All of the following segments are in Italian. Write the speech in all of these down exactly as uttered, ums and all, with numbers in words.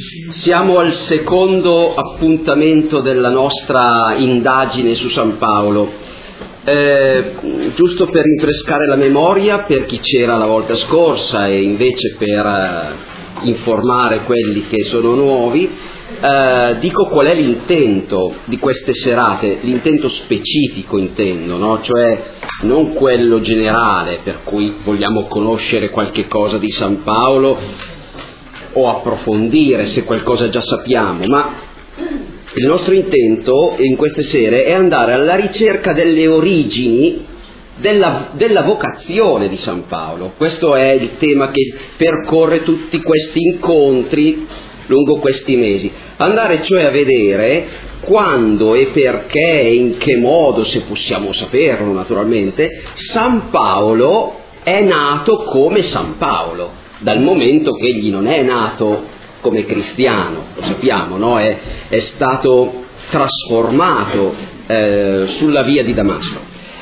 Siamo al secondo appuntamento della nostra indagine su San Paolo. Eh, giusto per rinfrescare la memoria per chi c'era la volta scorsa e invece per eh, informare quelli che sono nuovi, eh, dico qual è l'intento di queste serate, l'intento specifico intendo, no? Cioè non quello generale per cui vogliamo conoscere qualche cosa di San Paolo o approfondire se qualcosa già sappiamo, ma il nostro intento in queste sere è andare alla ricerca delle origini della, della vocazione di San Paolo. Questo è il tema che percorre tutti questi incontri lungo questi mesi. Andare cioè a vedere quando e perché e in che modo, se possiamo saperlo naturalmente, San Paolo è nato come San Paolo, dal momento che egli non è nato come cristiano, lo sappiamo, no? È, è stato trasformato eh, sulla via di Damasco.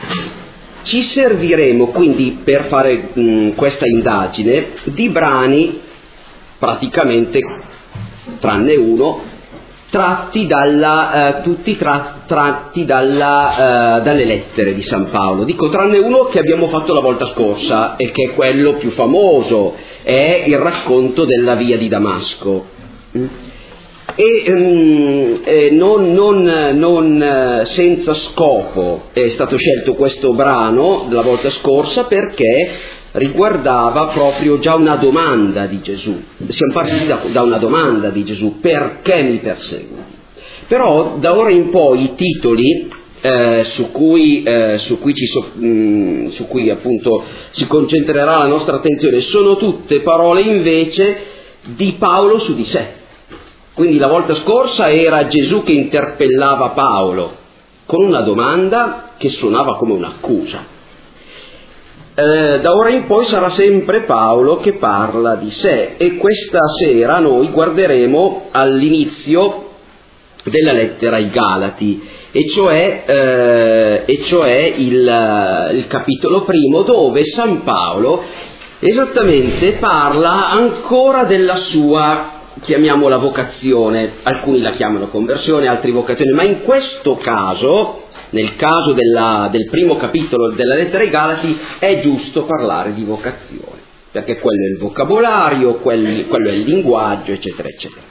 Ci serviremo quindi per fare mh, questa indagine di brani praticamente, tranne uno, tratti dalla, eh, tutti tra, tratti dalla, eh, dalle lettere di San Paolo. Dico tranne uno che abbiamo fatto la volta scorsa e che è quello più famoso, è il racconto della via di Damasco. E um, eh, non, non, non senza scopo è stato scelto questo brano della volta scorsa perché riguardava proprio già una domanda di Gesù. Siamo partiti da, da una domanda di Gesù: perché mi perseguiti? Però da ora in poi i titoli eh, su cui, eh, su cui, ci so, mh, su cui appunto si concentrerà la nostra attenzione sono tutte parole invece di Paolo su di sé. Quindi la volta scorsa era Gesù che interpellava Paolo con una domanda che suonava come un'accusa. Eh, da ora in poi sarà sempre Paolo che parla di sé, e questa sera noi guarderemo all'inizio della lettera ai Galati, e cioè, eh, e cioè il, il capitolo primo, dove San Paolo esattamente parla ancora della sua, chiamiamola vocazione, alcuni la chiamano conversione, altri vocazione, ma in questo caso, nel caso della, del primo capitolo della lettera ai Galati, è giusto parlare di vocazione, perché quello è il vocabolario, quello, quello è il linguaggio, eccetera, eccetera.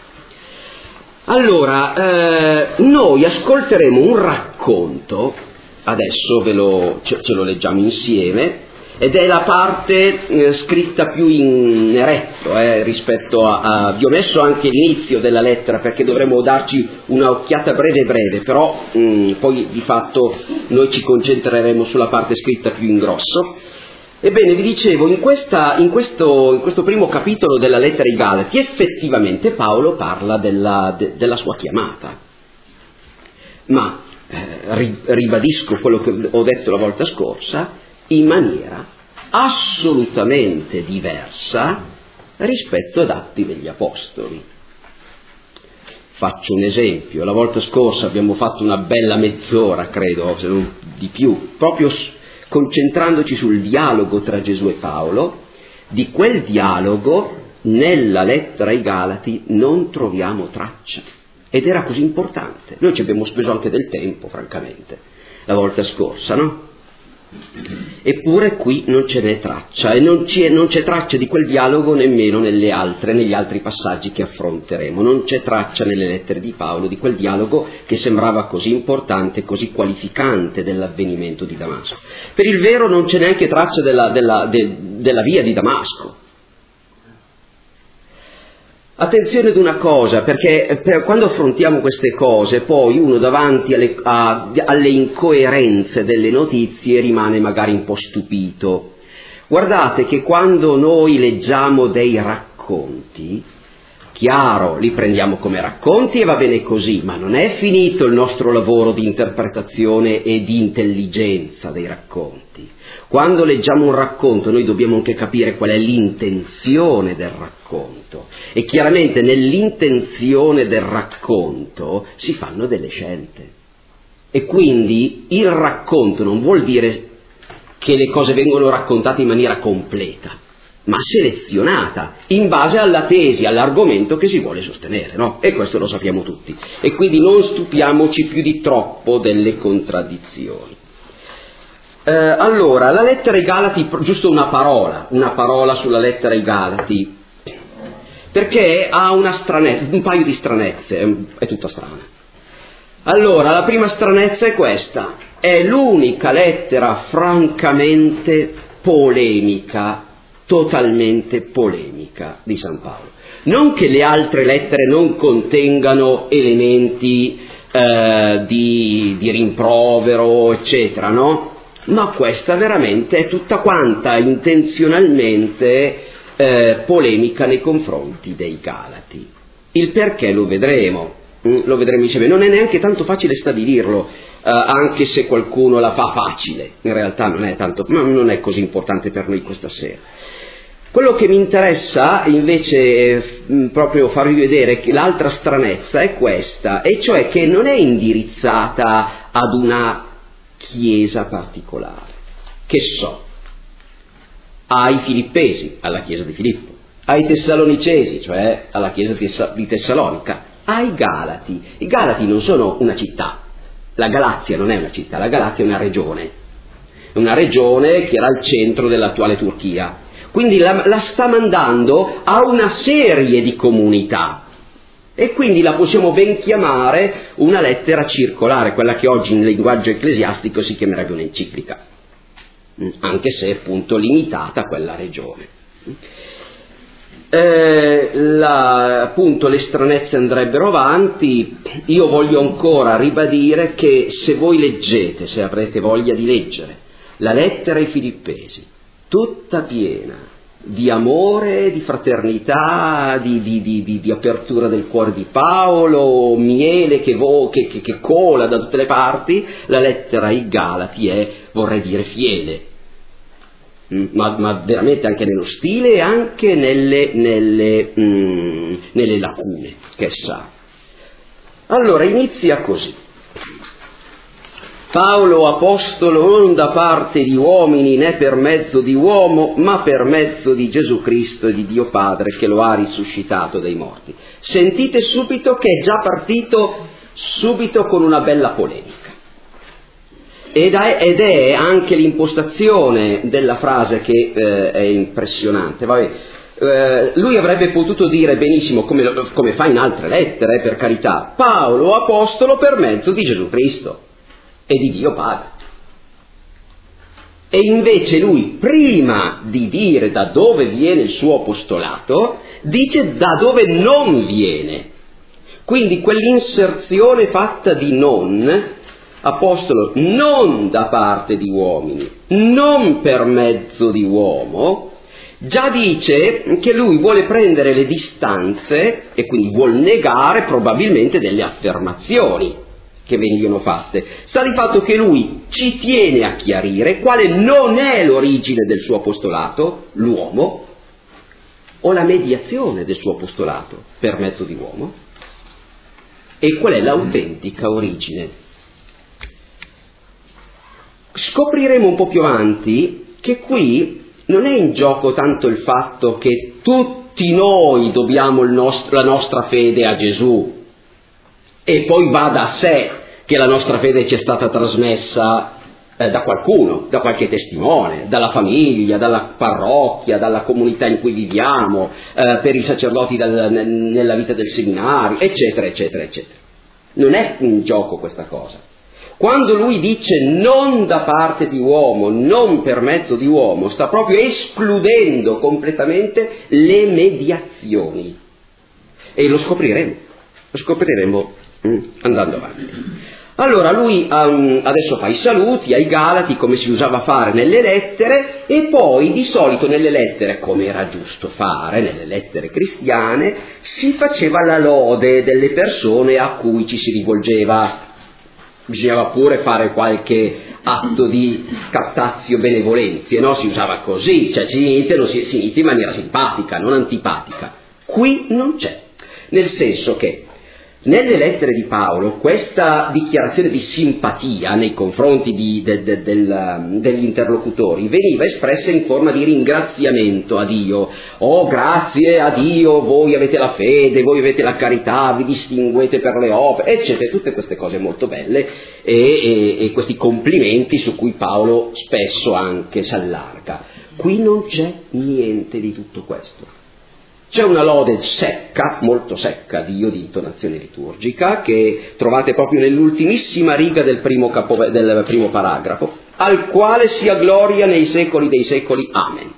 Allora, eh, noi ascolteremo un racconto, adesso ve lo, ce, ce lo leggiamo insieme, ed è la parte eh, scritta più in eretto eh, rispetto a, a... vi ho messo anche l'inizio della lettera perché dovremo darci un'occhiata breve breve, però mh, poi di fatto noi ci concentreremo sulla parte scritta più in grosso. Ebbene, vi dicevo, in, questa, in, questo, in questo primo capitolo della lettera ai Galati effettivamente Paolo parla della, de, della sua chiamata, ma eh, ribadisco quello che ho detto la volta scorsa, in maniera assolutamente diversa rispetto ad Atti degli Apostoli. Faccio un esempio: la volta scorsa abbiamo fatto una bella mezz'ora, credo, se non di più, proprio concentrandoci sul dialogo tra Gesù e Paolo. Di quel dialogo nella lettera ai Galati non troviamo traccia, ed era così importante. Noi ci abbiamo speso anche del tempo, francamente, la volta scorsa, no? Eppure qui non ce n'è traccia, e non c'è, non c'è traccia di quel dialogo nemmeno nelle altre, negli altri passaggi che affronteremo. Non c'è traccia nelle lettere di Paolo di quel dialogo che sembrava così importante, così qualificante dell'avvenimento di Damasco. Per il vero non c'è neanche traccia della, della, de, della via di Damasco. Attenzione ad una cosa, perché per quando affrontiamo queste cose poi uno davanti alle, a, alle incoerenze delle notizie rimane magari un po' stupito. Guardate che quando noi leggiamo dei racconti, chiaro, li prendiamo come racconti e va bene così, ma non è finito il nostro lavoro di interpretazione e di intelligenza dei racconti. Quando leggiamo un racconto noi dobbiamo anche capire qual è l'intenzione del racconto, e chiaramente nell'intenzione del racconto si fanno delle scelte, e quindi il racconto non vuol dire che le cose vengono raccontate in maniera completa, ma selezionata in base alla tesi, all'argomento che si vuole sostenere, no? E questo lo sappiamo tutti. E quindi non stupiamoci più di troppo delle contraddizioni. Eh, allora, la lettera ai Galati, giusto una parola, una parola sulla lettera ai Galati, perché ha una stranezza, un paio di stranezze, è, è tutta strana. Allora, la prima stranezza è questa: è l'unica lettera francamente polemica, totalmente polemica di San Paolo. Non che le altre lettere non contengano elementi eh, di, di rimprovero, eccetera, no? Ma questa veramente è tutta quanta intenzionalmente eh, polemica nei confronti dei Galati. Il perché lo vedremo, lo vedremo insieme. Non è neanche tanto facile stabilirlo, eh, anche se qualcuno la fa facile. In realtà non è tanto, ma non è così importante per noi questa sera. Quello che mi interessa invece mh, proprio farvi vedere che l'altra stranezza è questa, e cioè che non è indirizzata ad una chiesa particolare, che so, ai Filippesi, alla chiesa di Filippo, ai Tessalonicesi, cioè alla chiesa di Tessalonica, ai Galati. I Galati non sono una città, la Galazia non è una città, la Galazia è una regione, una regione che era al centro dell'attuale Turchia. Quindi la, la sta mandando a una serie di comunità, e quindi la possiamo ben chiamare una lettera circolare, quella che oggi in linguaggio ecclesiastico si chiamerebbe un'enciclica, anche se appunto limitata a quella regione. Eh, la, appunto le stranezze andrebbero avanti. Io voglio ancora ribadire che se voi leggete, se avrete voglia di leggere la lettera ai Filippesi, tutta piena di amore, di fraternità, di, di, di, di, di apertura del cuore di Paolo, miele che, vo, che, che, che cola da tutte le parti, la lettera ai Galati è, vorrei dire, fiele, ma, ma veramente anche nello stile e anche nelle, nelle, mm, nelle lacune che sa. Allora inizia così: Paolo apostolo non da parte di uomini né per mezzo di uomo, ma per mezzo di Gesù Cristo e di Dio Padre che lo ha risuscitato dai morti. Sentite subito che è già partito subito con una bella polemica. Ed è, ed è anche l'impostazione della frase che eh, è impressionante. Vabbè, eh, lui avrebbe potuto dire benissimo, come, come fa in altre lettere, per carità, Paolo apostolo per mezzo di Gesù Cristo e di Dio Padre. E invece lui, prima di dire da dove viene il suo apostolato, dice da dove non viene. Quindi quell'inserzione fatta di non, apostolo non da parte di uomini, non per mezzo di uomo, già dice che lui vuole prendere le distanze e quindi vuol negare probabilmente delle affermazioni che venivano fatte. Sta di fatto che lui ci tiene a chiarire quale non è l'origine del suo apostolato, l'uomo, o la mediazione del suo apostolato per mezzo di uomo, e qual è l'autentica origine. Scopriremo un po' più avanti che qui non è in gioco tanto il fatto che tutti noi dobbiamo il nostro, la nostra fede a Gesù, e poi va da sé che la nostra fede ci è stata trasmessa eh, da qualcuno, da qualche testimone, dalla famiglia, dalla parrocchia, dalla comunità in cui viviamo, eh, per i sacerdoti dal, nella vita del seminario, eccetera, eccetera, eccetera. Non è in gioco questa cosa. Quando lui dice non da parte di uomo, non per mezzo di uomo, sta proprio escludendo completamente le mediazioni. E lo scopriremo, lo scopriremo mm, andando avanti. Allora lui um, adesso fa i saluti ai Galati come si usava fare nelle lettere, e poi di solito nelle lettere, come era giusto fare nelle lettere cristiane, si faceva la lode delle persone a cui ci si rivolgeva. Bisognava pure fare qualche atto di captatio benevolenzie, no? Si usava così, cioè si inizia, si, si inizia in maniera simpatica, non antipatica. Qui non c'è, nel senso che Nelle lettere di Paolo questa dichiarazione di simpatia nei confronti di, de, de, del, degli interlocutori veniva espressa in forma di ringraziamento a Dio. Oh, grazie a Dio, voi avete la fede, voi avete la carità, vi distinguete per le opere, eccetera, tutte queste cose molto belle e, e, e questi complimenti su cui Paolo spesso anche si allarga. Qui non c'è niente di tutto questo. C'è una lode secca, molto secca, Dio, di intonazione liturgica, che trovate proprio nell'ultimissima riga del primo, capo, del primo paragrafo, al quale sia gloria nei secoli dei secoli. Amen.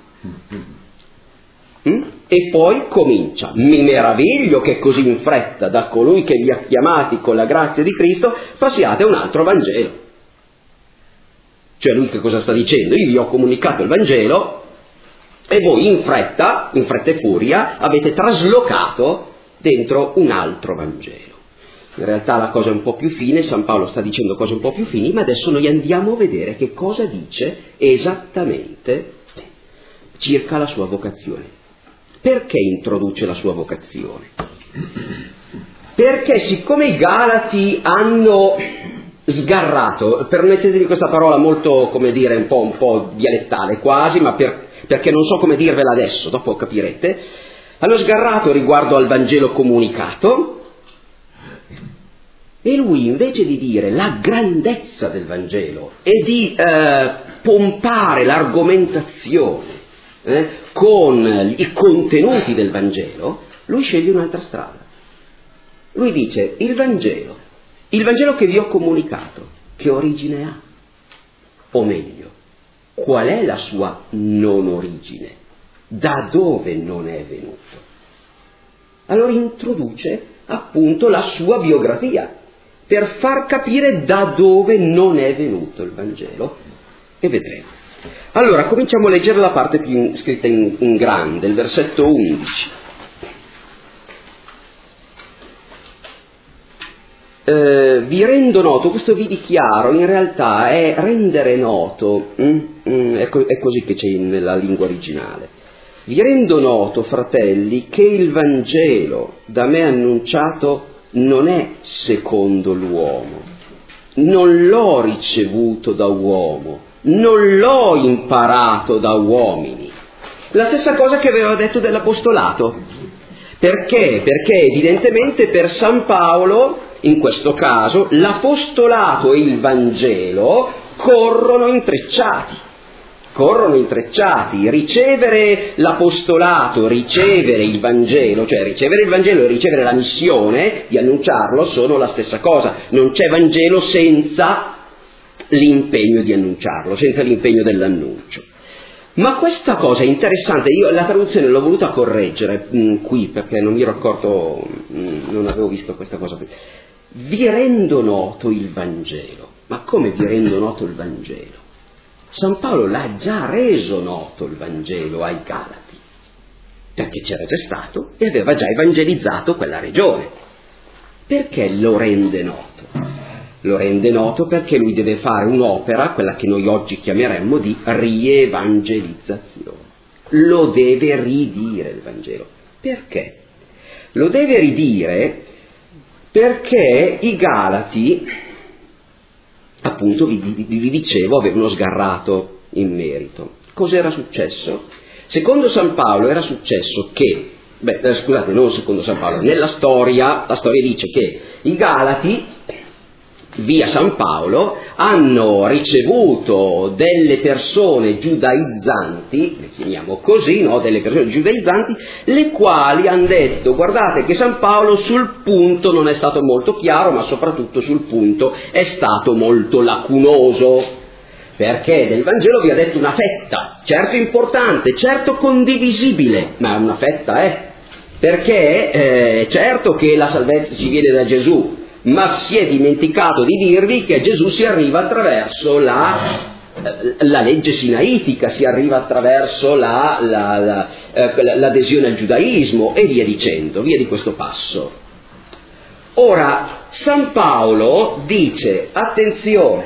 Mm? E poi comincia: mi meraviglio che così in fretta da colui che vi ha chiamati con la grazia di Cristo passiate a un altro Vangelo. Cioè lui che cosa sta dicendo? Io vi ho comunicato il Vangelo e voi in fretta, in fretta e furia, avete traslocato dentro un altro Vangelo. In realtà la cosa è un po' più fine, San Paolo sta dicendo cose un po' più fini, ma adesso noi andiamo a vedere che cosa dice esattamente circa la sua vocazione. Perché introduce la sua vocazione? Perché siccome i Galati hanno sgarrato, permettetemi questa parola molto, come dire, un po', un po' dialettale quasi, ma per perché non so come dirvela adesso, dopo capirete, hanno sgarrato riguardo al Vangelo comunicato e lui, invece di dire la grandezza del Vangelo e di eh, pompare l'argomentazione eh, con i contenuti del Vangelo, lui sceglie un'altra strada. Lui dice: il Vangelo, il Vangelo che vi ho comunicato, che origine ha? O meglio, qual è la sua non origine? Da dove non è venuto? Allora introduce appunto la sua biografia per far capire da dove non è venuto il Vangelo, e vedremo. Allora cominciamo a leggere la parte più in, scritta in, in grande, il versetto undici. Eh, vi rendo noto, questo vi dichiaro, in realtà è rendere noto, mm, mm, è, co- è così che c'è nella lingua originale. Vi rendo noto, fratelli, che il Vangelo da me annunciato non è secondo l'uomo, non l'ho ricevuto da uomo, non l'ho imparato da uomini. La stessa cosa che aveva detto dell'apostolato. Perché? Perché evidentemente per San Paolo, in questo caso, l'apostolato e il Vangelo corrono intrecciati, corrono intrecciati. Ricevere l'apostolato, ricevere il Vangelo, cioè ricevere il Vangelo e ricevere la missione di annunciarlo sono la stessa cosa. Non c'è Vangelo senza l'impegno di annunciarlo, senza l'impegno dell'annuncio. Ma questa cosa è interessante, io la traduzione l'ho voluta correggere mh, qui perché non mi ero accorto, mh, non avevo visto questa cosa qui. Vi rendo noto il Vangelo. Ma come vi rendo noto il Vangelo? San Paolo l'ha già reso noto il Vangelo ai Galati, perché c'era già stato e aveva già evangelizzato quella regione. Perché lo rende noto? Lo rende noto perché lui deve fare un'opera, quella che noi oggi chiameremmo di rievangelizzazione. Lo deve ridire il Vangelo. Perché? Lo deve ridire perché i Galati, appunto vi, vi, vi dicevo, avevano sgarrato in merito. Cos'era successo? Secondo San Paolo era successo che, beh, scusate, non secondo San Paolo, nella storia, la storia dice che i Galati, via San Paolo, hanno ricevuto delle persone giudaizzanti, le chiamiamo così, no? Delle persone giudaizzanti, le quali hanno detto: guardate che San Paolo sul punto non è stato molto chiaro, ma soprattutto sul punto è stato molto lacunoso, perché del Vangelo vi ha detto una fetta, certo importante, certo condivisibile, ma una fetta è, eh? Perché è certo che la salvezza ci viene da Gesù, ma si è dimenticato di dirvi che a Gesù si arriva attraverso la, la legge sinaitica, si arriva attraverso la, la, la, eh, l'adesione al giudaismo e via dicendo, via di questo passo. Ora, San Paolo dice: attenzione,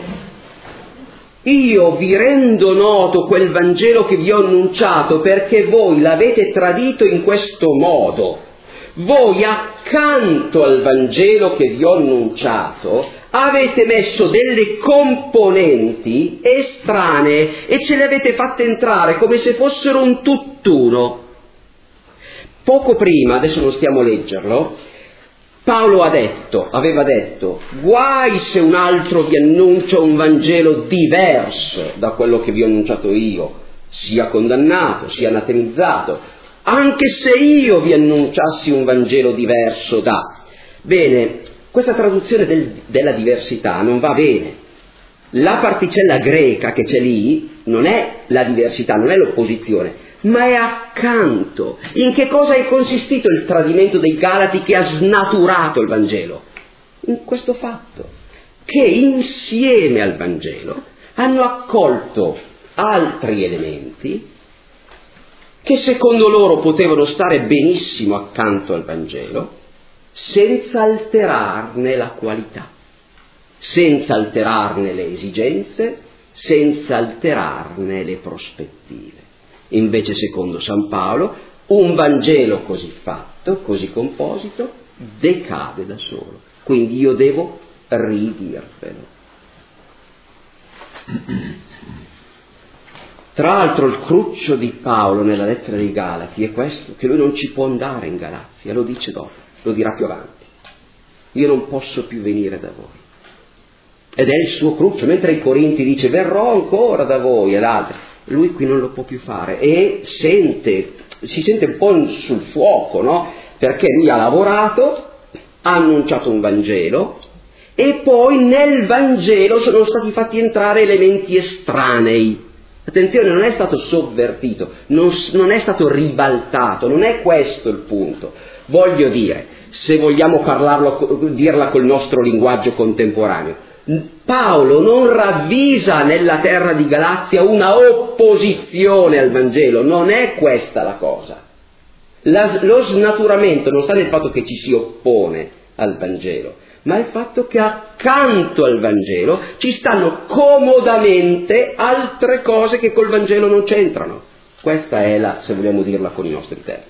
io vi rendo noto quel Vangelo che vi ho annunciato perché voi l'avete tradito in questo modo. voi accanto al Vangelo che vi ho annunciato avete messo delle componenti estranee e ce le avete fatte entrare come se fossero un tutt'uno. Poco prima, adesso non stiamo a leggerlo, Paolo ha detto, aveva detto, guai se un altro vi annuncia un Vangelo diverso da quello che vi ho annunciato io, sia condannato, sia anatemizzato, anche se io vi annunciassi un Vangelo diverso da. Bene, questa traduzione del, della diversità non va bene. La particella greca che c'è lì non è la diversità, non è l'opposizione, ma è accanto. In che cosa è consistito il tradimento dei Galati che ha snaturato il Vangelo? In questo fatto, che insieme al Vangelo hanno accolto altri elementi che secondo loro potevano stare benissimo accanto al Vangelo, senza alterarne la qualità, senza alterarne le esigenze, senza alterarne le prospettive. Invece, secondo San Paolo, un Vangelo così fatto, così composito, decade da solo. Quindi io devo ridirvelo. Tra l'altro il cruccio di Paolo nella lettera dei Galati è questo, che lui non ci può andare in Galazia, lo dice dopo, lo dirà più avanti. Io non posso più venire da voi. Ed è il suo cruccio, mentre ai Corinti dice verrò ancora da voi ed altri. Lui qui non lo può più fare e sente, si sente un po' sul fuoco, no? Perché lui ha lavorato, ha annunciato un Vangelo e poi nel Vangelo sono stati fatti entrare elementi estranei. Attenzione, non è stato sovvertito, non, non è stato ribaltato, non è questo il punto. Voglio dire, se vogliamo parlarlo, dirla col nostro linguaggio contemporaneo, Paolo non ravvisa nella terra di Galazia una opposizione al Vangelo, non è questa la cosa. La, lo snaturamento non sta nel fatto che ci si oppone al Vangelo, ma il fatto che accanto al Vangelo ci stanno comodamente altre cose che col Vangelo non c'entrano. Questa è la, se vogliamo dirla con i nostri termini.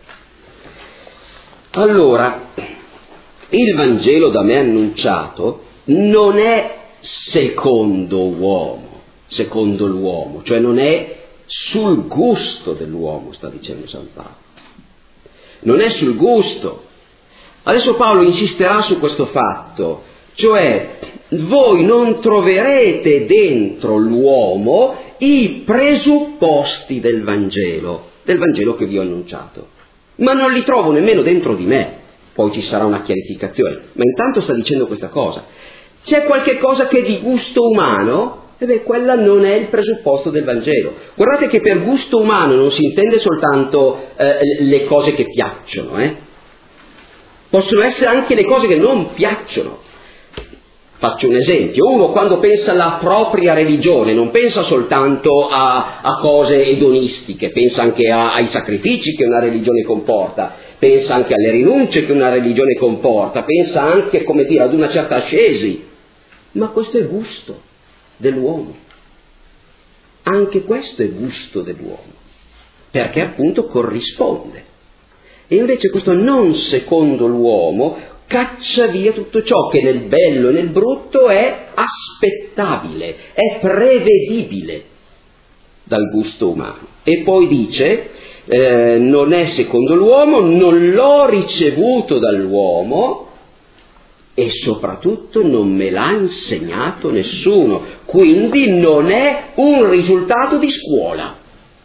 Allora, il Vangelo da me annunciato non è secondo uomo, secondo l'uomo, cioè non è sul gusto dell'uomo, sta dicendo San Paolo. Non è sul gusto. Adesso Paolo insisterà su questo fatto, cioè voi non troverete dentro l'uomo i presupposti del Vangelo, del Vangelo che vi ho annunciato, ma non li trovo nemmeno dentro di me. Poi ci sarà una chiarificazione, ma intanto sta dicendo questa cosa. C'è qualche cosa che è di gusto umano? E beh, quella non è il presupposto del Vangelo. Guardate che per gusto umano non si intende soltanto eh, le cose che piacciono, eh? Possono essere anche le cose che non piacciono. Faccio un esempio: uno quando pensa alla propria religione non pensa soltanto a, a cose edonistiche, pensa anche a, ai sacrifici che una religione comporta, pensa anche alle rinunce che una religione comporta, pensa anche, come dire, ad una certa ascesi. Ma questo è gusto dell'uomo. Anche questo è gusto dell'uomo, perché appunto corrisponde. E invece questo non secondo l'uomo caccia via tutto ciò che nel bello e nel brutto è aspettabile, è prevedibile dal gusto umano. E poi dice, eh, non è secondo l'uomo, non l'ho ricevuto dall'uomo e soprattutto non me l'ha insegnato nessuno, quindi non è un risultato di scuola.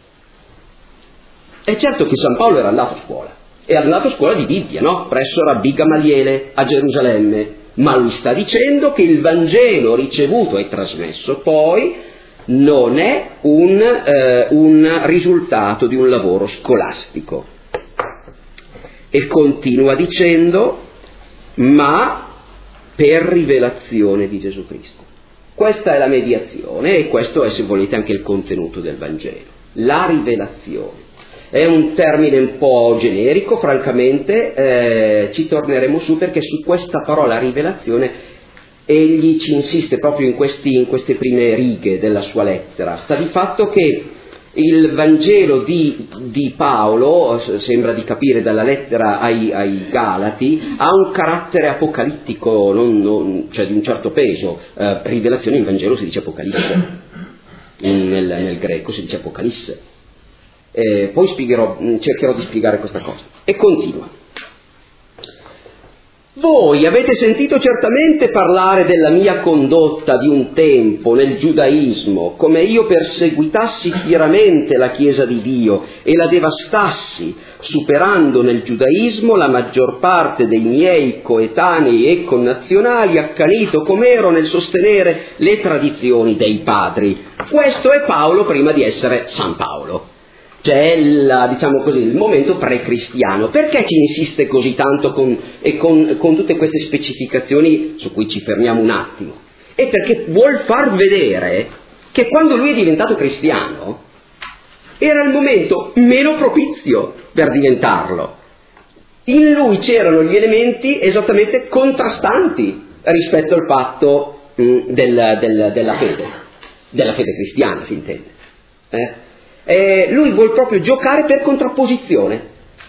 È certo che San Paolo era andato a scuola, era andato a scuola di Bibbia, no? Presso Rabbi Gamaliele a Gerusalemme, ma lui sta dicendo che il Vangelo ricevuto e trasmesso poi non è un, eh, un risultato di un lavoro scolastico. E continua dicendo, ma per rivelazione di Gesù Cristo. Questa è la mediazione e questo è, se volete, anche il contenuto del Vangelo. La rivelazione. È un termine un po' generico, francamente, eh, ci torneremo su perché su questa parola rivelazione egli ci insiste proprio in, questi, in queste prime righe della sua lettera. Sta di fatto che Il Vangelo di, di Paolo, sembra di capire dalla lettera ai, ai Galati, ha un carattere apocalittico, non, non, cioè di un certo peso. Eh, rivelazione in Vangelo si dice Apocalisse, nel, nel greco si dice Apocalisse. Eh, poi spiegherò, cercherò di spiegare questa cosa. E continua. Voi avete sentito certamente parlare della mia condotta di un tempo nel giudaismo, come io perseguitassi fieramente la Chiesa di Dio e la devastassi, superando nel giudaismo la maggior parte dei miei coetanei e connazionali, accanito com'ero nel sostenere le tradizioni dei padri. Questo è Paolo prima di essere San Paolo. C'è il, diciamo così, il momento pre-cristiano. Perché ci insiste così tanto con, e con, con tutte queste specificazioni su cui ci fermiamo un attimo? È perché vuol far vedere che quando lui è diventato cristiano era il momento meno propizio per diventarlo. In lui c'erano gli elementi esattamente contrastanti rispetto al fatto mh, del, del, della fede, della fede cristiana, si intende. Eh? Eh, lui vuol proprio giocare per contrapposizione.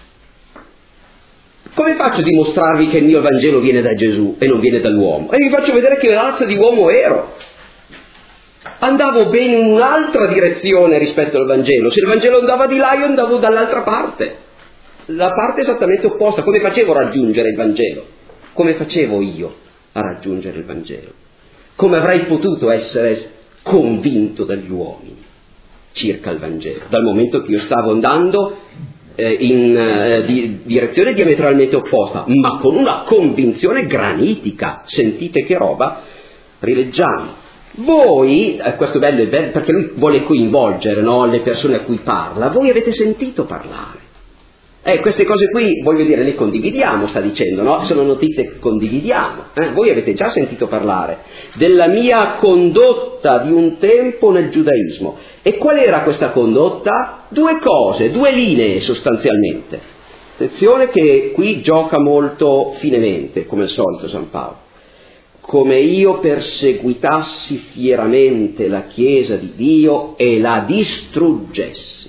Come faccio a dimostrarvi che il mio Vangelo viene da Gesù e non viene dall'uomo? E vi faccio vedere che razza di uomo ero. Andavo ben in un'altra direzione rispetto al Vangelo. Se il Vangelo andava di là, io andavo dall'altra parte, la parte esattamente opposta. Come facevo a raggiungere il Vangelo? Come facevo io a raggiungere il Vangelo? Come avrei potuto essere convinto dagli uomini circa il Vangelo, dal momento che io stavo andando eh, in eh, di, direzione diametralmente opposta, ma con una convinzione granitica? Sentite che roba. Rileggiamo. Voi, eh, questo è bello, è bello perché lui vuole coinvolgere, no, le persone a cui parla. Voi avete sentito parlare. Eh, queste cose qui, voglio dire, le condividiamo, sta dicendo, no? Sono notizie che condividiamo. Eh? Voi avete già sentito parlare della mia condotta di un tempo nel giudaismo. E qual era questa condotta? Due cose, due linee sostanzialmente. Attenzione che qui gioca molto finemente, come al solito San Paolo. Come io perseguitassi fieramente la Chiesa di Dio e la distruggessi.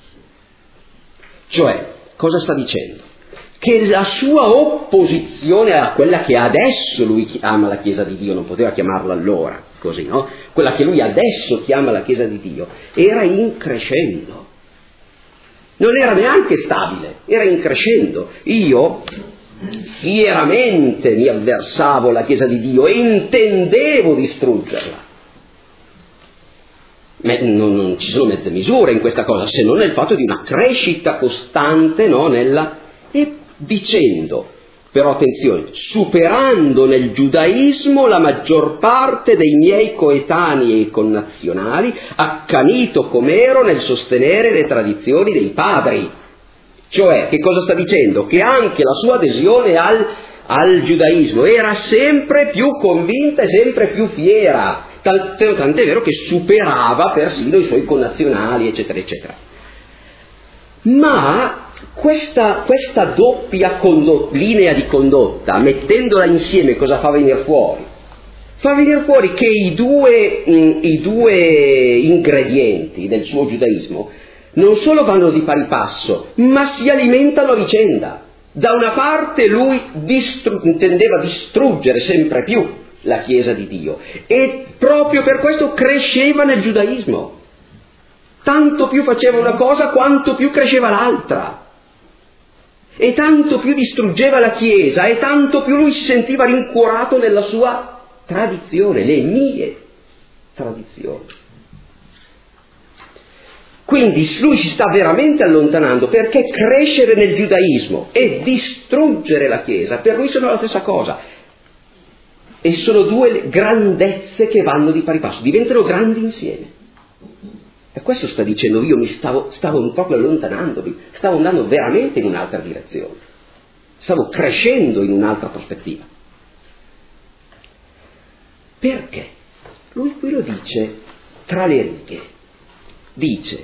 Cioè, cosa sta dicendo? Che la sua opposizione a quella che adesso lui chiama la Chiesa di Dio, non poteva chiamarla allora così, no? Quella che lui adesso chiama la Chiesa di Dio, era in crescendo. Non era neanche stabile, era in crescendo. Io fieramente mi avversavo alla Chiesa di Dio e intendevo distruggerla. Non, non ci sono mezze misure in questa cosa, se non nel fatto di una crescita costante, no, nella, e dicendo, però attenzione, superando nel giudaismo la maggior parte dei miei coetanei e connazionali, accanito com'ero nel sostenere le tradizioni dei padri. Cioè, che cosa sta dicendo? Che anche la sua adesione al, al giudaismo era sempre più convinta e sempre più fiera. Tant'è, tant'è vero che superava persino i suoi connazionali, eccetera, eccetera. Ma questa, questa doppia condotta, linea di condotta, mettendola insieme, cosa fa venire fuori? Fa venire fuori che i due, mh, i due ingredienti del suo giudaismo non solo vanno di pari passo, ma si alimentano a vicenda. Da una parte lui distru- intendeva distruggere sempre più la Chiesa di Dio e proprio per questo cresceva nel giudaismo. Tanto più faceva una cosa quanto più cresceva l'altra, e tanto più distruggeva la Chiesa e tanto più lui si sentiva rincuorato nella sua tradizione, le mie tradizioni. Quindi lui si sta veramente allontanando, perché crescere nel giudaismo e distruggere la Chiesa per lui sono la stessa cosa. E sono due grandezze che vanno di pari passo, diventano grandi insieme. E questo sta dicendo, io mi stavo, stavo proprio allontanandomi, stavo andando veramente in un'altra direzione, stavo crescendo in un'altra prospettiva. Perché? Lui qui lo dice tra le righe, dice,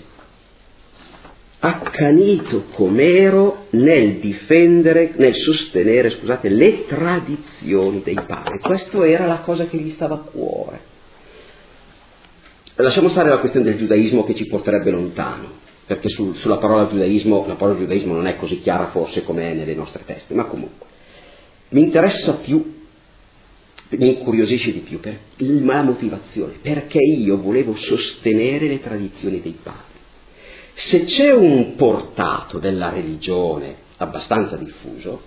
accanito com'ero nel difendere, nel sostenere, scusate, le tradizioni dei padri. Questa era la cosa che gli stava a cuore. lasciamo stare la questione del giudaismo che ci porterebbe lontano, perché sul, sulla parola giudaismo, la parola giudaismo non è così chiara forse come è nelle nostre teste, ma comunque mi interessa più, mi incuriosisce di più per la motivazione, perché io volevo sostenere le tradizioni dei padri. Se c'è un portato della religione abbastanza diffuso,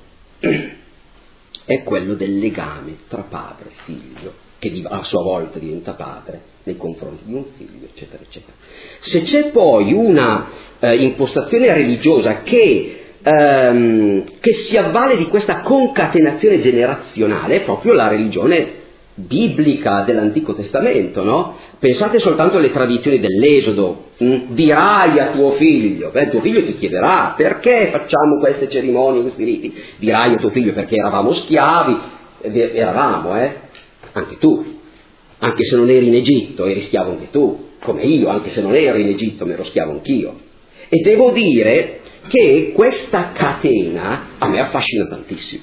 è quello del legame tra padre e figlio, che a sua volta diventa padre nei confronti di un figlio, eccetera, eccetera. Se c'è poi una eh, impostazione religiosa che, ehm, che si avvale di questa concatenazione generazionale, è proprio la religione biblica dell'Antico Testamento, no? Pensate soltanto alle tradizioni dell'Esodo, hm? Dirai a tuo figlio, beh, tuo figlio ti chiederà perché facciamo queste cerimonie, questi riti, dirai a tuo figlio perché eravamo schiavi, eravamo, eh? Anche tu, anche se non eri in Egitto eri schiavo anche tu, come io, anche se non ero in Egitto mi ero schiavo anch'io. E devo dire che questa catena a me affascina tantissimo,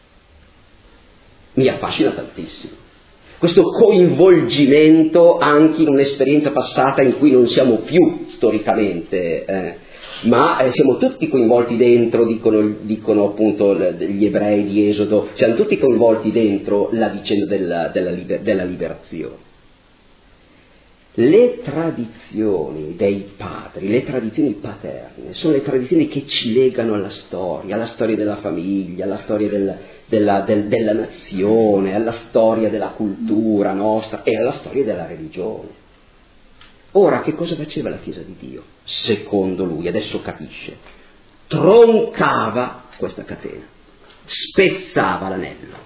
mi affascina tantissimo. Questo coinvolgimento anche in un'esperienza passata in cui non siamo più storicamente, eh, ma eh, siamo tutti coinvolti dentro, dicono, dicono appunto gli ebrei di Esodo, siamo tutti coinvolti dentro la vicenda della, della, liber, della liberazione. Le tradizioni dei padri, le tradizioni paterne, sono le tradizioni che ci legano alla storia, alla storia della famiglia, alla storia del, della, del, della nazione, alla storia della cultura nostra e alla storia della religione. Ora, che cosa faceva la Chiesa di Dio? Secondo lui, adesso capisce, troncava questa catena, spezzava l'anello.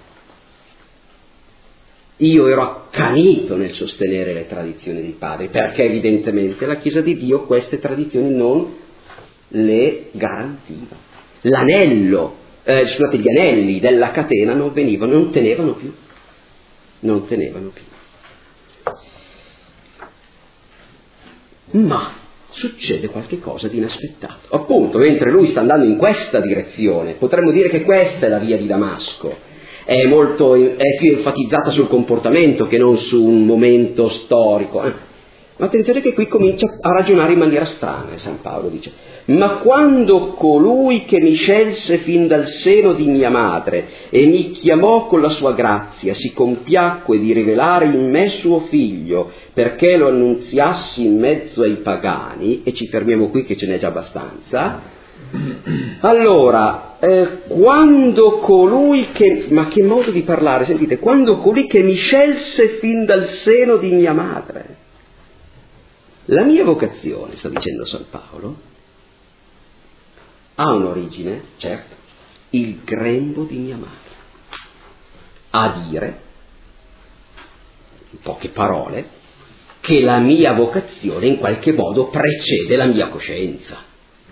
Io ero accanito nel sostenere le tradizioni dei padri, perché evidentemente la Chiesa di Dio queste tradizioni non le garantiva. L'anello, eh, scusate, gli anelli della catena non venivano, non tenevano più, non tenevano più. Ma succede qualche cosa di inaspettato. Appunto, mentre lui sta andando in questa direzione, potremmo dire che questa è la via di Damasco. È, molto, è più enfatizzata sul comportamento che non su un momento storico. Eh. Ma attenzione che qui comincia a ragionare in maniera strana, San Paolo dice: ma quando colui che mi scelse fin dal seno di mia madre e mi chiamò con la sua grazia si compiacque di rivelare in me suo figlio perché lo annunziassi in mezzo ai pagani, e ci fermiamo qui che ce n'è già abbastanza. Allora, eh, quando colui che, ma che modo di parlare, sentite, quando colui che mi scelse fin dal seno di mia madre, la mia vocazione, sta dicendo San Paolo, ha un'origine, certo, il grembo di mia madre, a dire, in poche parole, che la mia vocazione in qualche modo precede la mia coscienza.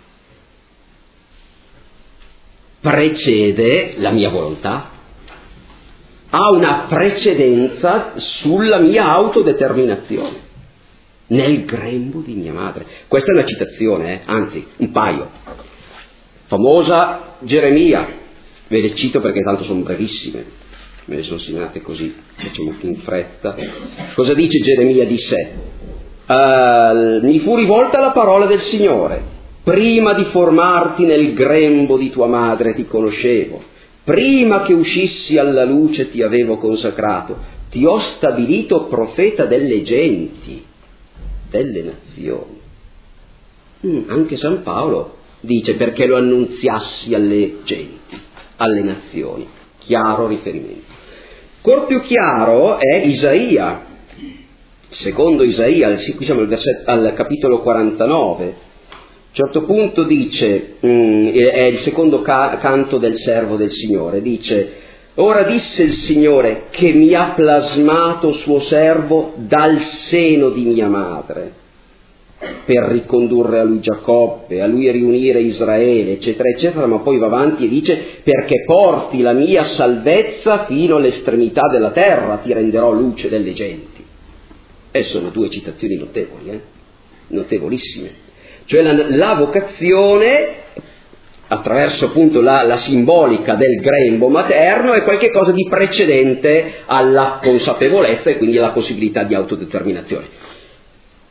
Precede la mia volontà, ha una precedenza sulla mia autodeterminazione, nel grembo di mia madre. Questa è una citazione, eh? Anzi, un paio. Famosa Geremia, ve le cito perché tanto sono brevissime, me le sono segnate così, facciamo in fretta. Cosa dice Geremia di sé? Uh, mi fu rivolta la parola del Signore: prima di formarti nel grembo di tua madre ti conoscevo, prima che uscissi alla luce ti avevo consacrato, ti ho stabilito profeta delle genti, delle nazioni. Mm, anche San Paolo dice perché lo annunziassi alle genti, alle nazioni. Chiaro riferimento. Ancora più chiaro è Isaia, secondo Isaia, qui siamo al, versetto, al capitolo quarantanove. A un certo punto dice, mm, è il secondo ca- canto del servo del Signore, dice: ora disse il Signore che mi ha plasmato suo servo dal seno di mia madre per ricondurre a lui Giacobbe, a lui riunire Israele, eccetera, eccetera, ma poi va avanti e dice: perché porti la mia salvezza fino all'estremità della terra, ti renderò luce delle genti. E sono due citazioni notevoli, eh? Notevolissime. Cioè la, la vocazione, attraverso appunto la, la simbolica del grembo materno, è qualcosa di precedente alla consapevolezza e quindi alla possibilità di autodeterminazione.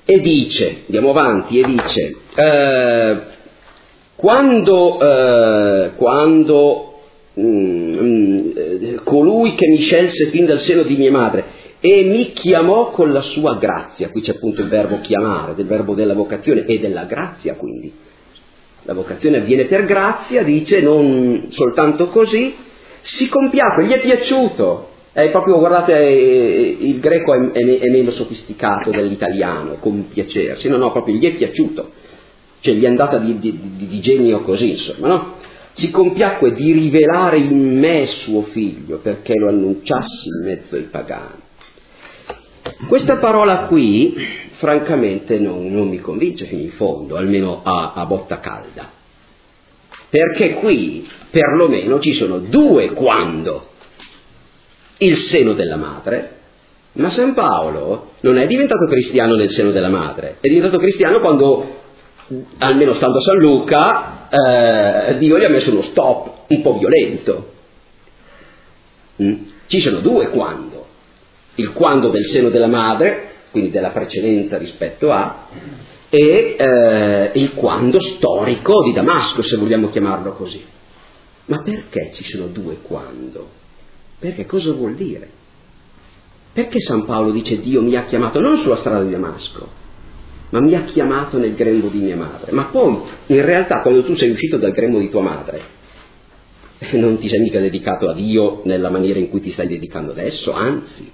e dice, andiamo avanti, e dice, eh, quando, eh, quando mm, colui che mi scelse fin dal seno di mia madre e mi chiamò con la sua grazia, qui c'è appunto il verbo chiamare, del verbo della vocazione e della grazia, quindi la vocazione avviene per grazia, dice, non soltanto così, si compiacque, gli è piaciuto. È proprio, guardate, il greco è, è, è meno sofisticato dell'italiano, compiacersi, no, no, proprio gli è piaciuto, cioè gli è andata di, di, di, di genio così, insomma, no? Si compiacque di rivelare in me suo figlio, perché lo annunciassi in mezzo ai pagani. Questa parola qui, francamente, non, non mi convince fino in fondo, almeno a, a botta calda, perché qui, perlomeno, ci sono due quando. Il seno della madre, ma San Paolo non è diventato cristiano nel seno della madre, è diventato cristiano quando, almeno stando a San Luca, eh, Dio gli ha messo uno stop un po' violento. Mm? Ci sono due quando, il quando del seno della madre, quindi della precedenza rispetto a, e eh, il quando storico di Damasco, se vogliamo chiamarlo così. Ma perché ci sono due quando? Perché cosa vuol dire? Perché San Paolo dice Dio mi ha chiamato non sulla strada di Damasco, ma mi ha chiamato nel grembo di mia madre? Ma poi, in realtà, quando tu sei uscito dal grembo di tua madre, non ti sei mica dedicato a Dio nella maniera in cui ti stai dedicando adesso, anzi.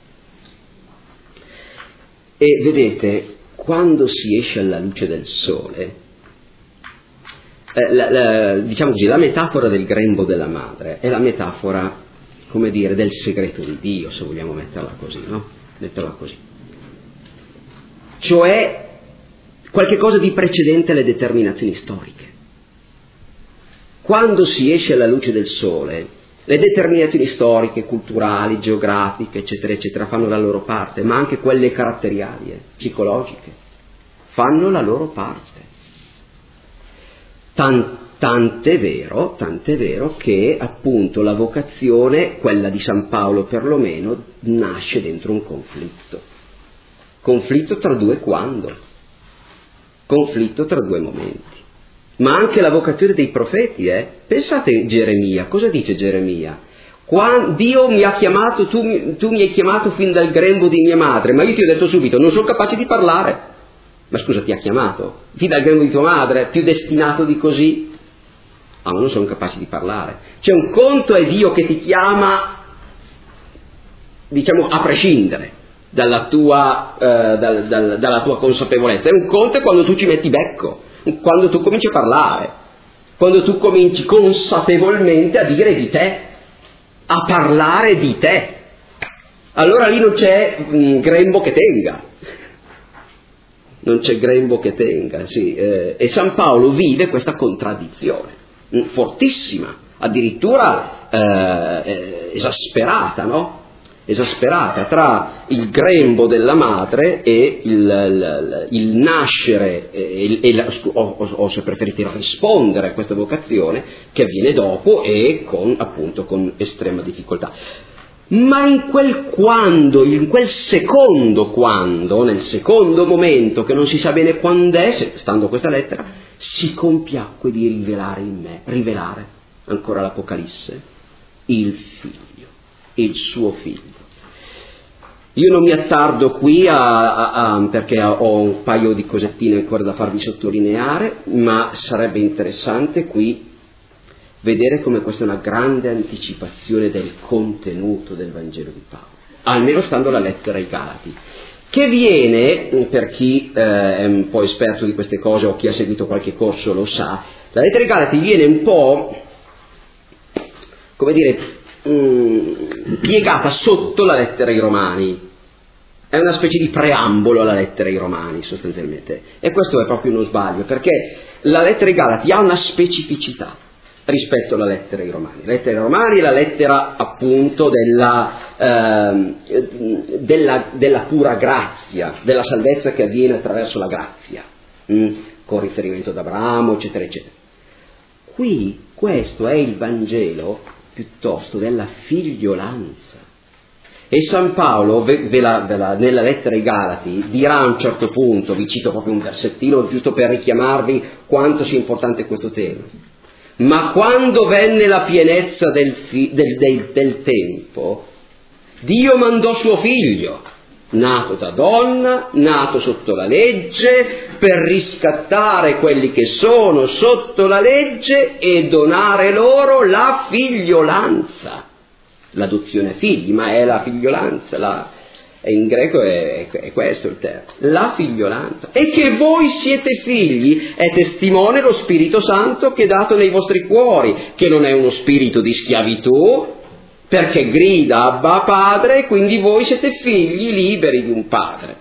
E vedete, quando si esce alla luce del sole, eh, la, la, diciamo così, la metafora del grembo della madre è la metafora, come dire, del segreto di Dio, se vogliamo metterla così, no? Metterla così. Cioè, qualche cosa di precedente alle determinazioni storiche. Quando si esce alla luce del sole, le determinazioni storiche, culturali, geografiche, eccetera, eccetera, fanno la loro parte, ma anche quelle caratteriali, eh, psicologiche, fanno la loro parte. Tant- Tant'è vero, tant'è vero che appunto la vocazione, quella di San Paolo perlomeno, nasce dentro un conflitto. Conflitto tra due quando, conflitto tra due momenti. Ma anche la vocazione dei profeti, eh? Pensate Geremia, cosa dice Geremia? Quando Dio mi ha chiamato, tu, tu mi hai chiamato fin dal grembo di mia madre, ma io ti ho detto subito, non sono capace di parlare. Ma scusa, ti ha chiamato? Fin dal grembo di tua madre, più destinato di così? Ah, ma non sono capaci di parlare. Cioè, un conto è Dio che ti chiama, diciamo, a prescindere dalla tua, eh, dal, dal, dalla tua consapevolezza. E un conto è quando tu ci metti becco, quando tu cominci a parlare, quando tu cominci consapevolmente a dire di te, a parlare di te. Allora lì non c'è mh, grembo che tenga. Non c'è grembo che tenga, sì. Eh, e San Paolo vive questa contraddizione fortissima, addirittura eh, esasperata, no? Esasperata tra il grembo della madre e il, il, il nascere, e, e la, o, o se preferite rispondere a questa vocazione che avviene dopo e con, appunto, con estrema difficoltà. Ma in quel quando, in quel secondo quando, nel secondo momento che non si sa bene quando è, stando questa lettera, si compiacque di rivelare in me, rivelare, ancora l'Apocalisse, il figlio, il suo figlio. Io non mi attardo qui a, a, a, perché ho un paio di cosettine ancora da farvi sottolineare, ma sarebbe interessante qui vedere come questa è una grande anticipazione del contenuto del Vangelo di Paolo, almeno stando alla lettera ai Galati, che viene, per chi eh, è un po' esperto di queste cose o chi ha seguito qualche corso lo sa, la lettera ai Galati viene un po', come dire, mh, piegata sotto la lettera ai Romani. È una specie di preambolo alla lettera ai Romani, sostanzialmente. E questo è proprio uno sbaglio, perché la lettera ai Galati ha una specificità rispetto alla lettera ai Romani. La lettera ai Romani è la lettera appunto della, eh, della, della pura grazia, della salvezza che avviene attraverso la grazia, mh, con riferimento ad Abramo, eccetera, eccetera. Qui questo è il Vangelo piuttosto della figliolanza. E San Paolo, ve, ve la, ve la, nella lettera ai Galati, dirà a un certo punto, vi cito proprio un versettino giusto per richiamarvi quanto sia importante questo tema: ma quando venne la pienezza del, fi, del, del, del tempo, Dio mandò suo figlio, nato da donna, nato sotto la legge, per riscattare quelli che sono sotto la legge e donare loro la figliolanza. L'adozione figli, ma è la figliolanza, la, in greco è, è questo il termine, la figliolanza. E che voi siete figli è testimone lo Spirito Santo che è dato nei vostri cuori, che non è uno spirito di schiavitù, perché grida Abba Padre, e quindi voi siete figli liberi di un padre.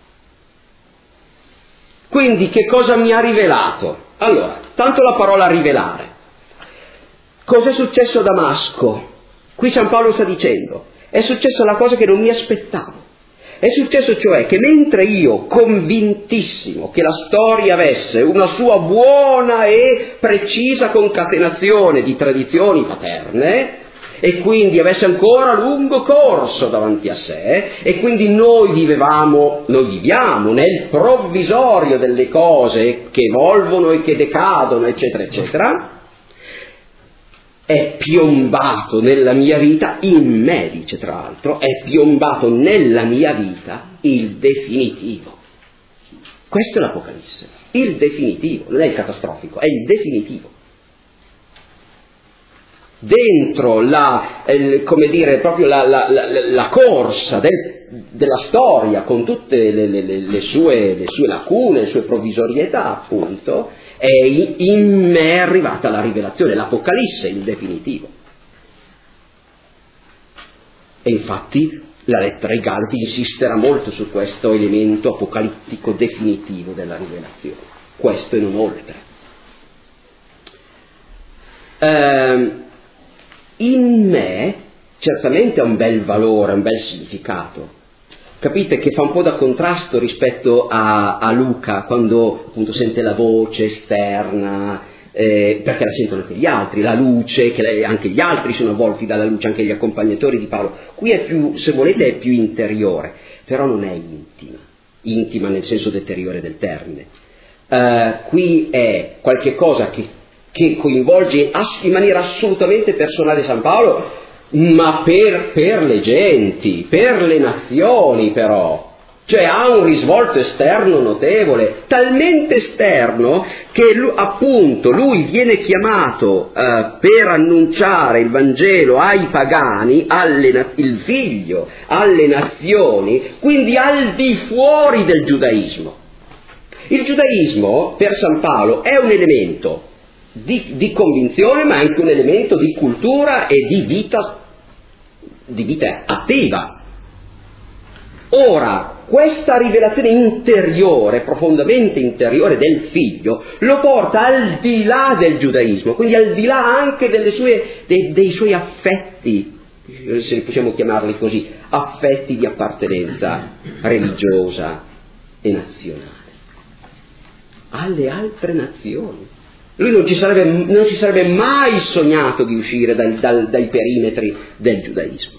Quindi che cosa mi ha rivelato? Allora, tanto la parola rivelare. Cos'è successo a Damasco? Qui San Paolo sta dicendo, è successa la cosa che non mi aspettavo. È successo cioè che mentre io, convintissimo che la storia avesse una sua buona e precisa concatenazione di tradizioni paterne, e quindi avesse ancora lungo corso davanti a sé, e quindi noi vivevamo, noi viviamo nel provvisorio delle cose che evolvono e che decadono, eccetera, eccetera, è piombato nella mia vita, in me dice tra l'altro, è piombato nella mia vita il definitivo. Questo è l'Apocalisse, il definitivo, non è il catastrofico, è il definitivo. Dentro la, eh, come dire, proprio la, la, la, la corsa del, della storia, con tutte le, le, le, sue, le sue lacune, le sue provvisorietà, appunto, è in me è arrivata la rivelazione, l'Apocalisse, il definitivo. E infatti la lettera ai Galati insisterà molto su questo elemento apocalittico definitivo della rivelazione, questo e non oltre. Ehm, in me certamente ha un bel valore, un bel significato. Capite che fa un po' da contrasto rispetto a, a Luca, quando appunto sente la voce esterna, eh, perché la sentono anche gli altri, la luce, che lei, anche gli altri sono avvolti dalla luce, anche gli accompagnatori di Paolo. Qui è più, se volete, è più interiore, però non è intima, intima nel senso deteriore del termine. Uh, qui è qualche cosa che, che coinvolge in maniera assolutamente personale San Paolo, ma per, per le genti, per le nazioni però, cioè ha un risvolto esterno notevole, talmente esterno che lui, appunto lui viene chiamato eh, per annunciare il Vangelo ai pagani, alle, il figlio, alle nazioni, quindi al di fuori del giudaismo. Il giudaismo per San Paolo è un elemento di, di convinzione, ma anche un elemento di cultura e di vita di vita attiva. Ora, questa rivelazione interiore, profondamente interiore del figlio, lo porta al di là del giudaismo, quindi al di là anche delle sue, dei, dei suoi affetti, se possiamo chiamarli così, affetti di appartenenza religiosa e nazionale, alle altre nazioni. Lui non ci sarebbe, non ci sarebbe mai sognato di uscire dal, dal, dai perimetri del giudaismo.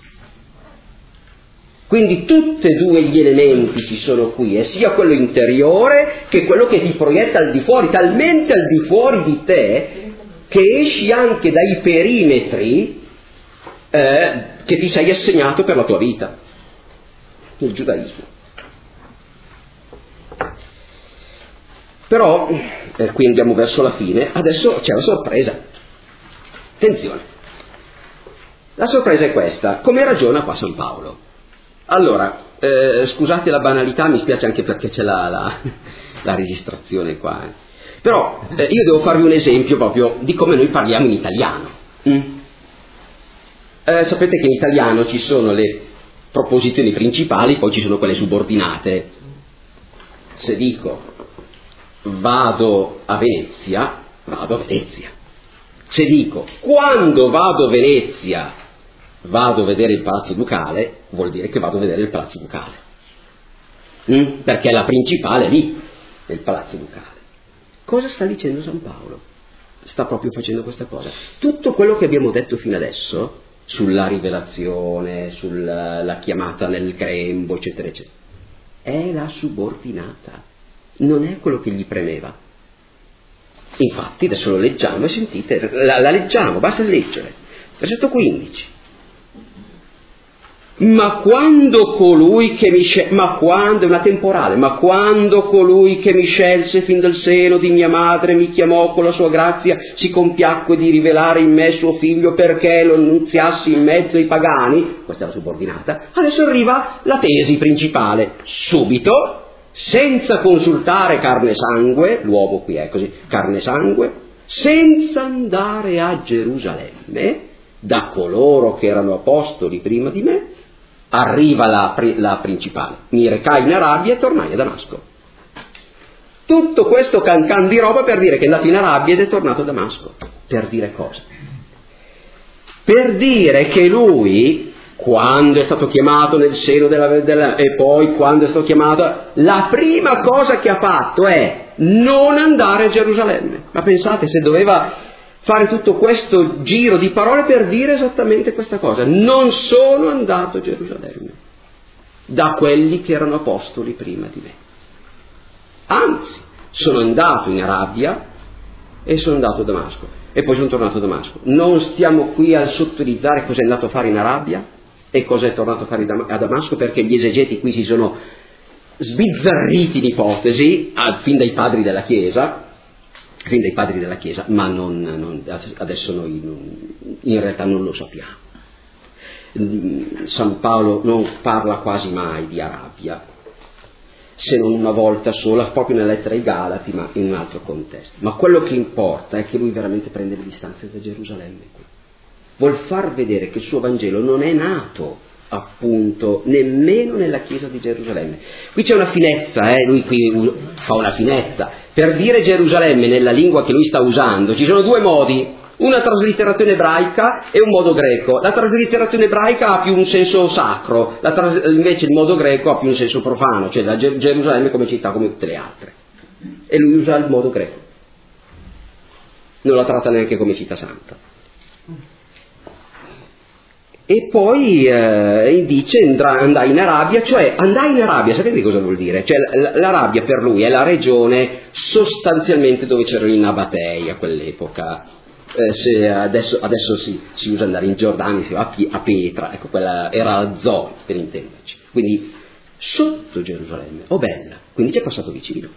Quindi tutti e due gli elementi ci sono qui, e sia quello interiore che quello che ti proietta al di fuori, talmente al di fuori di te che esci anche dai perimetri eh, che ti sei assegnato per la tua vita, il giudaismo. Però, eh, qui andiamo verso la fine, adesso c'è la sorpresa. Attenzione. La sorpresa è questa. Come ragiona qua San Paolo? Allora, eh, scusate la banalità, mi spiace anche perché c'è la, la, la registrazione qua. Eh. Però eh, io devo farvi un esempio proprio di come noi parliamo in italiano. Mm? Eh, sapete che in italiano ci sono le proposizioni principali, poi ci sono quelle subordinate. Se dico vado a Venezia, vado a Venezia. Se dico quando vado a Venezia vado a vedere il Palazzo Ducale, vuol dire che vado a vedere il Palazzo Ducale. Mm? Perché la principale è lì, nel Palazzo Ducale. Cosa sta dicendo San Paolo? Sta proprio facendo questa cosa. Tutto quello che abbiamo detto fino adesso sulla rivelazione, sulla chiamata nel grembo, eccetera, eccetera. È la subordinata, non è quello che gli premeva. Infatti adesso lo leggiamo e sentite, la, la leggiamo, basta leggere. Versetto quindici. Ma quando colui che mi scelse, ma quando, è una temporale, ma quando colui che mi scelse fin dal seno di mia madre mi chiamò con la sua grazia, si compiacque di rivelare in me suo figlio perché lo annunziassi in mezzo ai pagani, questa è la subordinata, adesso arriva la tesi principale, subito, senza consultare carne e sangue, l'uomo qui è così, carne e sangue, senza andare a Gerusalemme, da coloro che erano apostoli prima di me, arriva la, la principale, mi recai in Arabia e tornai a Damasco. Tutto questo cancan di roba per dire che è andato in Arabia ed è tornato a Damasco. Per dire cosa? Per dire che lui, quando è stato chiamato nel seno della, della e poi quando è stato chiamato, la prima cosa che ha fatto è non andare a Gerusalemme. Ma pensate, se doveva fare tutto questo giro di parole per dire esattamente questa cosa: non sono andato a Gerusalemme da quelli che erano apostoli prima di me, anzi sono andato in Arabia e sono andato a Damasco e poi sono tornato a Damasco. Non stiamo qui a sottolineare cosa è andato a fare in Arabia e cosa è tornato a fare a Damasco, perché gli esegeti qui si sono sbizzarriti in ipotesi fin dai padri della Chiesa fin dai padri della Chiesa, ma non, non, adesso noi non, in realtà non lo sappiamo. San Paolo non parla quasi mai di Arabia, se non una volta sola, proprio nella lettera ai Galati, ma in un altro contesto. Ma quello che importa è che lui veramente prende le distanze da Gerusalemme qui. Vuol far vedere che il suo Vangelo non è nato appunto nemmeno nella chiesa di Gerusalemme. Qui c'è una finezza, eh? Lui qui fa una finezza per dire Gerusalemme nella lingua che lui sta usando. Ci sono due modi, una traslitterazione ebraica e un modo greco. La traslitterazione ebraica ha più un senso sacro, la tras- invece il modo greco ha più un senso profano, cioè la Ger- Gerusalemme come città come tutte le altre, e lui usa il modo greco, non la tratta neanche come città santa. E poi eh, dice andai in Arabia, cioè andai in Arabia, sapete cosa vuol dire? Cioè l'Arabia per lui è la regione sostanzialmente dove c'erano i Nabatei a quell'epoca. Eh, se adesso, adesso si, si usa andare in Giordania, si va a, a Pietra, ecco, quella era la zona per intenderci. Quindi sotto Gerusalemme, oh bella, quindi ci è passato vicino.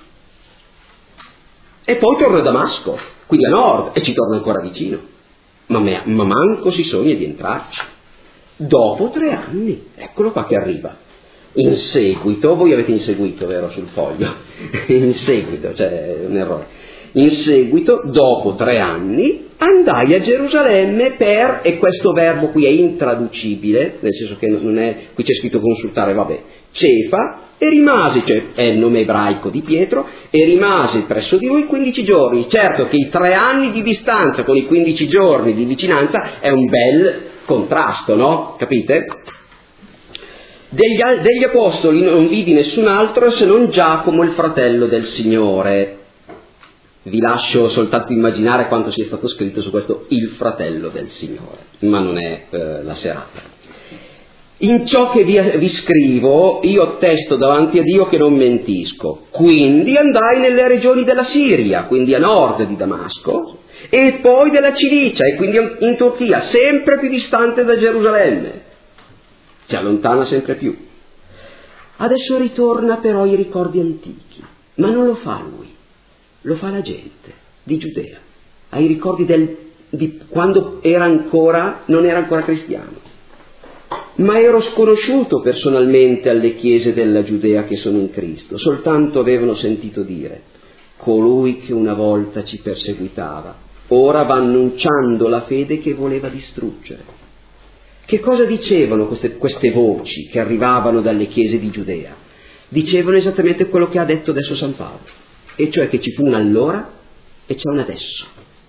E poi torna a Damasco, quindi a nord, e ci torna ancora vicino. Ma, me, ma manco si sogna di entrarci. Dopo tre anni, eccolo qua che arriva. In seguito, voi avete inseguito, vero, sul foglio? In seguito, cioè un errore. In seguito, dopo tre anni, andai a Gerusalemme per, e questo verbo qui è intraducibile, nel senso che non è, qui c'è scritto consultare, vabbè, Cefa, e rimasi, cioè è il nome ebraico di Pietro, e rimasi presso di lui quindici giorni. Certo che i tre anni di distanza con i quindici giorni di vicinanza è un bel contrasto, no? Capite? Degli, degli apostoli non vidi nessun altro se non Giacomo, il fratello del Signore. Vi lascio soltanto immaginare quanto sia stato scritto su questo, il fratello del Signore, ma non è eh, la serata. In ciò che vi, vi scrivo, io attesto davanti a Dio che non mentisco. Quindi andai nelle regioni della Siria, quindi a nord di Damasco, e poi della Cilicia, e quindi in Turchia, sempre più distante da Gerusalemme. Si allontana sempre più. Adesso ritorna però ai ricordi antichi, ma non lo fa lui, lo fa la gente di Giudea, ai ricordi del, di quando era ancora, non era ancora cristiano. Ma ero sconosciuto personalmente alle chiese della Giudea che sono in Cristo, soltanto avevano sentito dire: colui che una volta ci perseguitava, ora va annunciando la fede che voleva distruggere. Che cosa dicevano queste, queste voci che arrivavano dalle chiese di Giudea? Dicevano esattamente quello che ha detto adesso San Paolo, e cioè che ci fu un allora e c'è un adesso.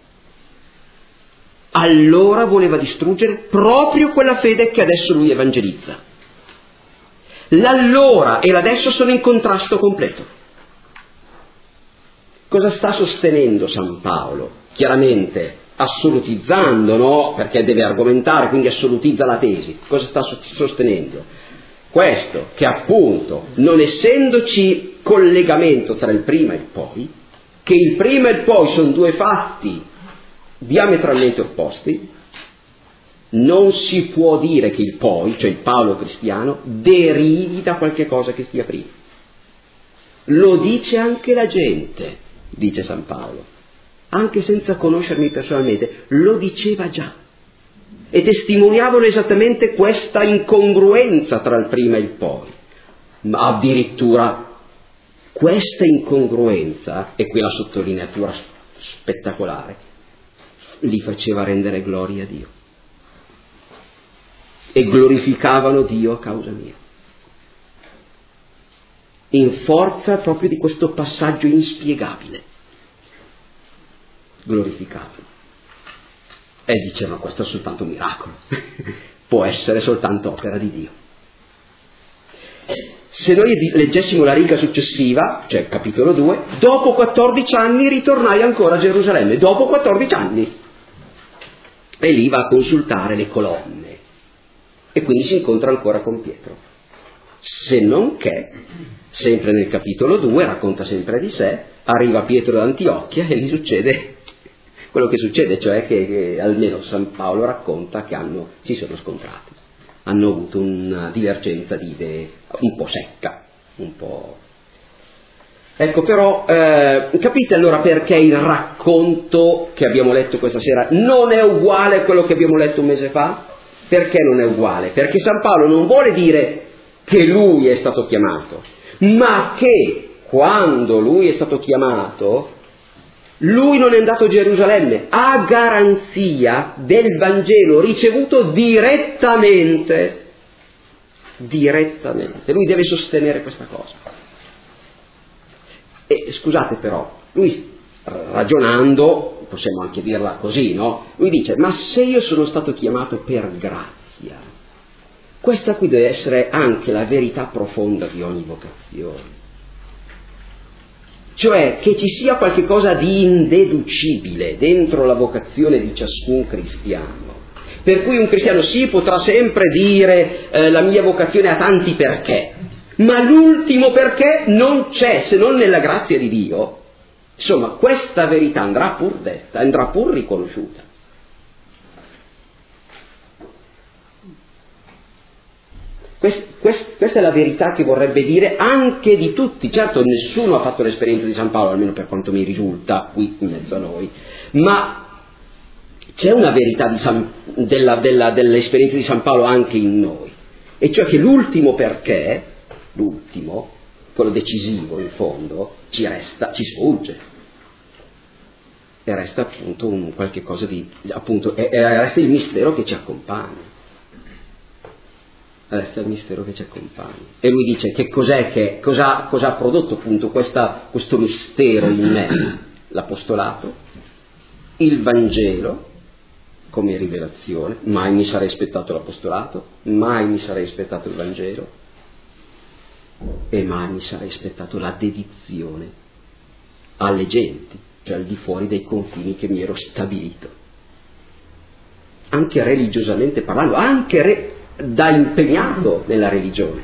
Allora voleva distruggere proprio quella fede che adesso lui evangelizza. L'allora e l'adesso sono in contrasto completo. Cosa sta sostenendo San Paolo? Chiaramente assolutizzando, no? Perché deve argomentare, quindi assolutizza la tesi. Cosa sta sostenendo? Questo, che appunto, non essendoci collegamento tra il prima e il poi, che il prima e il poi sono due fatti diametralmente opposti, non si può dire che il poi, cioè il Paolo cristiano, derivi da qualche cosa che stia prima. Lo dice anche la gente, dice San Paolo, anche senza conoscermi personalmente, lo diceva già. E testimoniavano esattamente questa incongruenza tra il prima e il poi. Ma addirittura questa incongruenza, e qui la sottolineatura spettacolare, li faceva rendere gloria a Dio. E glorificavano Dio a causa mia. In forza proprio di questo passaggio inspiegabile. Glorificavano. E dicevano, questo è soltanto un miracolo, può essere soltanto opera di Dio. Se noi leggessimo la riga successiva, cioè capitolo due, dopo quattordici anni ritornai ancora a Gerusalemme, dopo quattordici anni. E lì va a consultare le colonne. E quindi si incontra ancora con Pietro. Se non che, sempre nel capitolo due, racconta sempre di sé, arriva Pietro da Antiochia e gli succede quello che succede, cioè che, che almeno San Paolo racconta che hanno, si sono scontrati, hanno avuto una divergenza di idee un po' secca, un po'... Ecco, però, eh, capite allora perché il racconto che abbiamo letto questa sera non è uguale a quello che abbiamo letto un mese fa? Perché non è uguale? Perché San Paolo non vuole dire che lui è stato chiamato, ma che quando lui è stato chiamato, lui non è andato a Gerusalemme a garanzia del Vangelo ricevuto direttamente, direttamente. Lui deve sostenere questa cosa. E scusate però, lui ragionando, possiamo anche dirla così, no? Lui dice, ma se io sono stato chiamato per grazia, questa qui deve essere anche la verità profonda di ogni vocazione. Cioè che ci sia qualche cosa di indeducibile dentro la vocazione di ciascun cristiano. Per cui un cristiano sì potrà sempre dire eh, la mia vocazione ha tanti perché, ma l'ultimo perché non c'è se non nella grazia di Dio. Insomma, questa verità andrà pur detta, andrà pur riconosciuta. Quest, quest, questa è la verità che vorrebbe dire anche di tutti. Certo, nessuno ha fatto l'esperienza di San Paolo, almeno per quanto mi risulta qui in mezzo a noi, ma c'è una verità di San, della, della, dell'esperienza di San Paolo anche in noi, e cioè che l'ultimo perché, l'ultimo, quello decisivo in fondo, ci resta, ci sfugge, e resta appunto un qualche cosa di, appunto, e, e resta il mistero che ci accompagna. Resta il mistero che ci accompagna. E lui dice che cos'è che cosa, cosa ha prodotto appunto questa, questo mistero in me? L'apostolato, il Vangelo come rivelazione, mai mi sarei aspettato l'apostolato, mai mi sarei aspettato il Vangelo e mai mi sarei aspettato la dedizione alle genti, cioè al di fuori dei confini che mi ero stabilito, anche religiosamente parlando, anche re, da impegnato nella religione.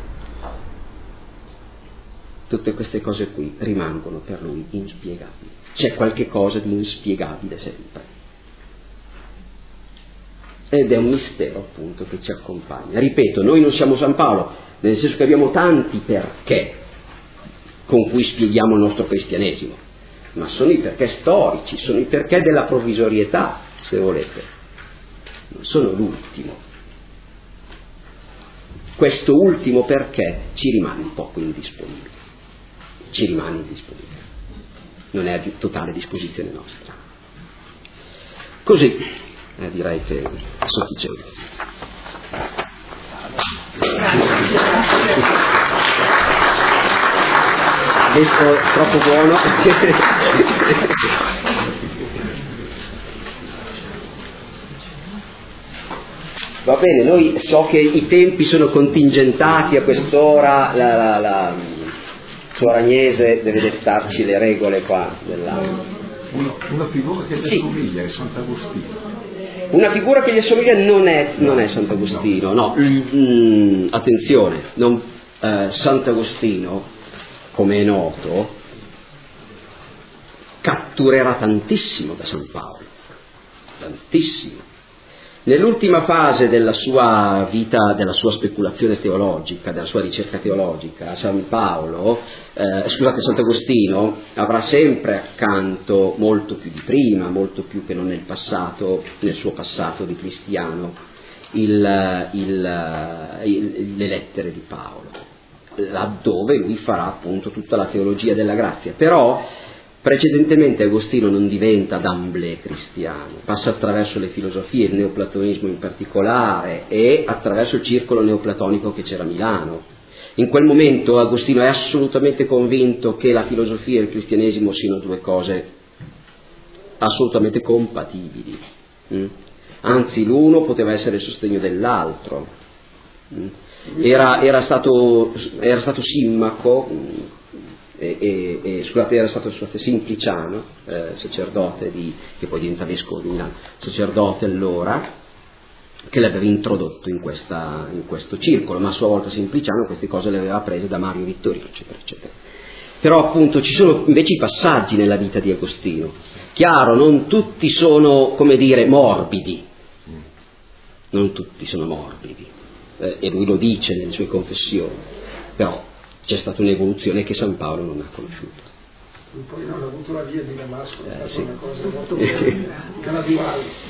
Tutte queste cose qui rimangono per lui inspiegabili. C'è qualche cosa di inspiegabile sempre. Ed è un mistero appunto che ci accompagna. Ripeto, noi non siamo San Paolo, nel senso che abbiamo tanti perché con cui spieghiamo il nostro cristianesimo, ma sono i perché storici, sono i perché della provvisorietà, se volete, non sono l'ultimo. Questo ultimo perché ci rimane poco indisponibile, ci rimane indisponibile, non è a totale disposizione nostra. Così, eh, direi che è sufficiente. Adesso troppo buono. Va bene, noi so che i tempi sono contingentati a quest'ora, la, la, la Suor Agnese deve dettarci le regole qua della... Una, una figura che gli sì. assomiglia è Sant'Agostino. Una figura che gli assomiglia non è, non è Sant'Agostino, no, mm, attenzione, non, eh, Sant'Agostino, come è noto, catturerà tantissimo da San Paolo, tantissimo. Nell'ultima fase della sua vita, della sua speculazione teologica, della sua ricerca teologica, San Paolo, eh, scusate, Sant'Agostino avrà sempre accanto, molto più di prima, molto più che non nel passato, nel suo passato di cristiano, il, il, il, le lettere di Paolo, laddove lui farà appunto tutta la teologia della grazia. Però precedentemente Agostino non diventa d'amblè cristiano, passa attraverso le filosofie, il neoplatonismo in particolare, e attraverso il circolo neoplatonico che c'era a Milano. In quel momento Agostino è assolutamente convinto che la filosofia e il cristianesimo siano due cose assolutamente compatibili, mm? Anzi l'uno poteva essere il sostegno dell'altro. Mm? Era, era, stato, era stato Simmaco, mm, E, e, e scusate, era stato Simpliciano, eh, sacerdote di, che poi diventa vescovo di Milano, sacerdote allora, che l'aveva introdotto in, questa, in questo circolo, ma a sua volta Simpliciano queste cose le aveva prese da Mario Vittorino, eccetera, eccetera. Però appunto ci sono invece i passaggi nella vita di Agostino. Chiaro, non tutti sono, come dire, morbidi, non tutti sono morbidi, eh, e lui lo dice nelle sue confessioni, però c'è stata un'evoluzione che San Paolo non ha conosciuto. Poi non ha avuto la via di Damasco, è eh, stata sì. una cosa molto graduale.